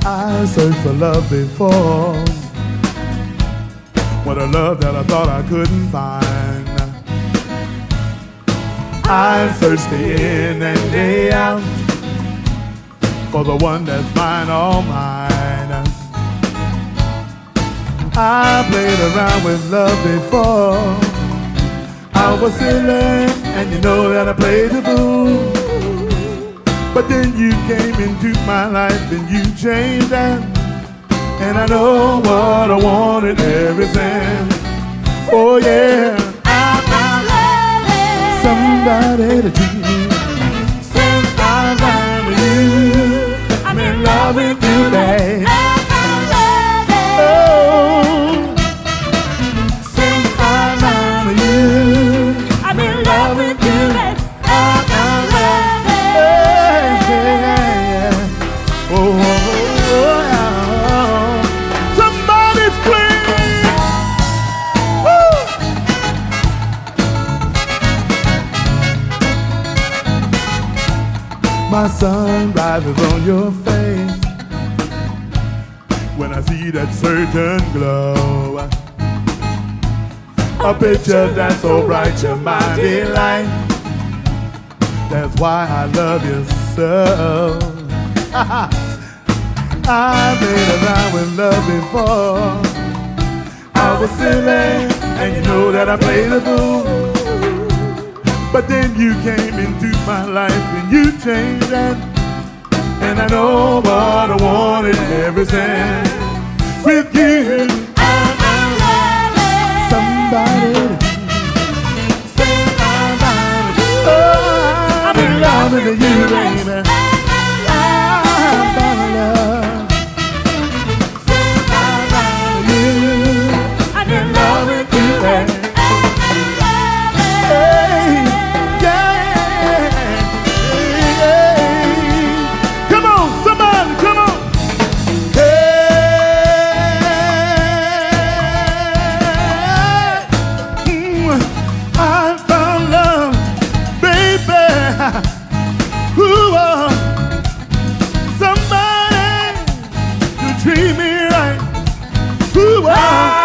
I searched for love before, what a love that I thought I couldn't find. I searched day in and day out for the one that's mine, all mine. I played around with love before, I was silly, and you know that I played the fool. But then you came into my life and you changed that, and I know what I wanted ever since. Oh yeah, I found somebody to treat me. Since I found you, I'm in love with you, babe. Oh, since I found you, I'm in love with you, babe. My sun rises on your face when I see that certain glow. A picture that's so bright, you're my delight. That's why I love you so. I played around with love before, I was silly, and you know that I played the fool. But then you came into my life and you changed that, and I know what I wanted ever since. With you, somebody, oh, I'm in love with you, baby. I'm in love. I'm in love with you, baby. Treat me right. Ooh, I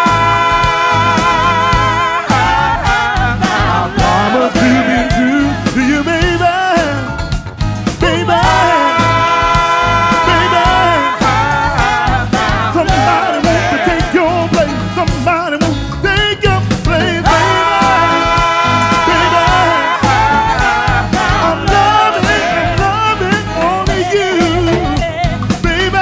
promise to be true to you, baby. Baby, baby. Somebody wants to take your place. Somebody wants to take your place, baby. Baby, I'm loving only you, baby.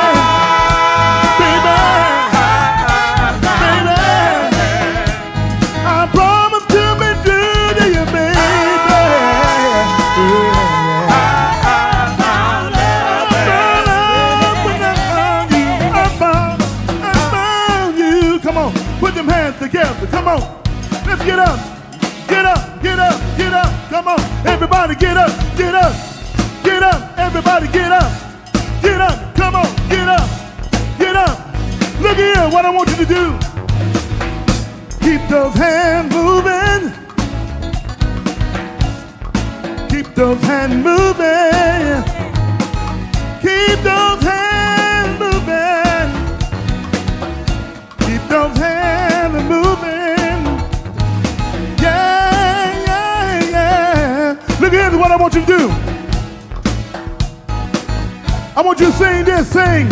Put them hands together, come on. Let's get up, get up, get up, get up. Come on, everybody get up, get up, get up. Everybody get up, get up. Come on, get up, get up. Look here, what I want you to do. Keep those hands moving. Keep those hands moving. Keep those hands moving. Keep those hands moving. Yeah, yeah, yeah. Look here, what I want you to do. I want you to sing this, sing.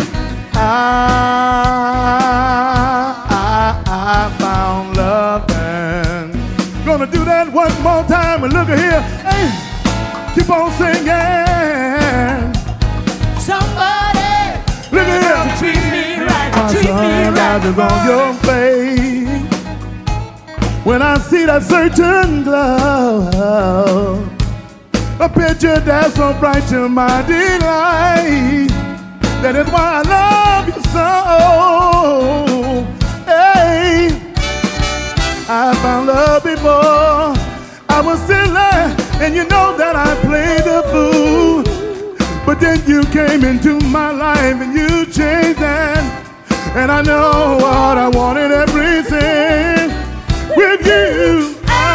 I found love and gonna do that one more time. And look at here, hey, keep on singing. Somebody, look at here, treat me right, my treat me right. Is on your face when I see that certain glow, a picture that's so bright to my delight. That is why I love you so. Hey, I found love before I was silly, and you know that I played the fool. But then you came into my life and you changed that, and I know what I wanted everything. With you,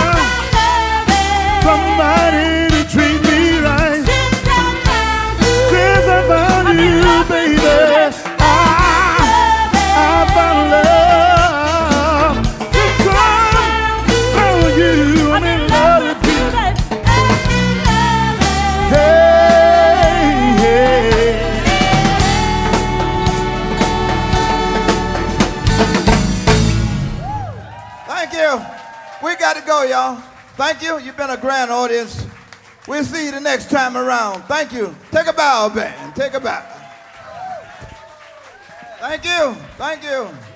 somebody to treat me right. Since I found you, baby. go, y'all. Thank you. You've been a grand audience. We'll see you the next time around. Thank you. Take a bow, band. Take a bow. Thank you. Thank you.